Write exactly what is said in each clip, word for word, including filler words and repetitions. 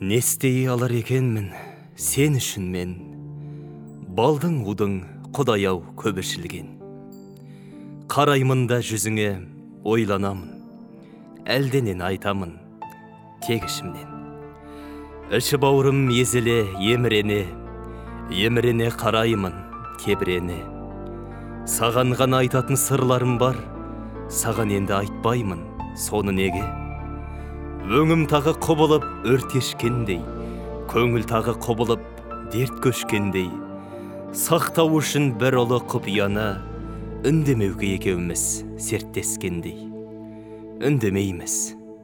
Не істей алар екенмін сен үшін мен, балдың удың құдай-ау көп ішілген. Қараймын да жүзіңе ойланамын, әлденен айтамын тек ішімнен. Іші бауырым езіле емірене, емірене қараймын тебірене. Саған ғана айтатын сырларым бар, саған енді айтпаймын, соны неге? Өңім тағы құбылып өртешкендей, көңіл тағы құбылып дерт көшкендей. Сақтау үшін бір ұлы құпияны, үндемеуге екеуміз серттескендей. Үндемейміз,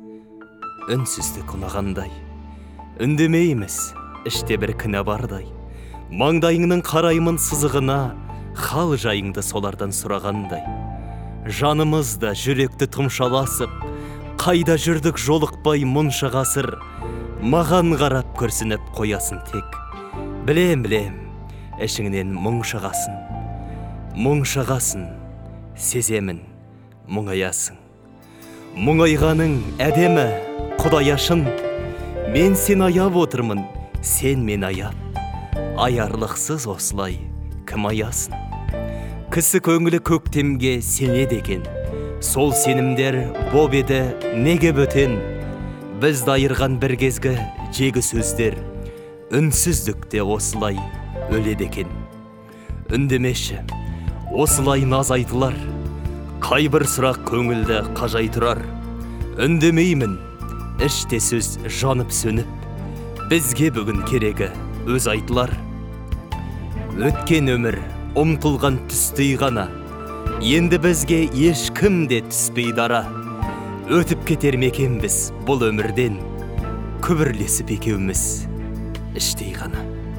үнсіздік ұнағандай. Үндемейміз, іште бір кінә бардай. Маңдайыңның қараймын сызығына, хал жайыңды солардан сұрағандай. Жанымыз да жүректі тұмшаласып, қайда жүрдік жолықпай мұнша ғасыр. Маған қарап көрсініп қоясын тек. Білем, білем, ішіңнен мұң шығасын. Мұң шығасын, сеземін, мұңаясың. Мұңайғаның әдемі, құдаяшын. Мен сен аяп отырмын, сен мен аяп. Аярлықсыз осылай кім аясын? Кісі көңілі көктемге сенеді екен. Сол сенімдер боп еді неге бөтен? Бізді айырған бір кезгі жегі сөздер, үнсіздікте осылай өледі екен. Үндемеші, осылай наз айтылар, қайбір сұрақ көңілді қажай тұрар. Үндемеймін, іште сөз жанып сөніп, бізге бүгін керегі өз айтылар. Өткен өмір ұмтылған түстей ғана, енді бізге ешкім де түспей дара. Өтіп кетер мекенбіз бұл өмірден, күбірлесіп екеуміз іштей ғана.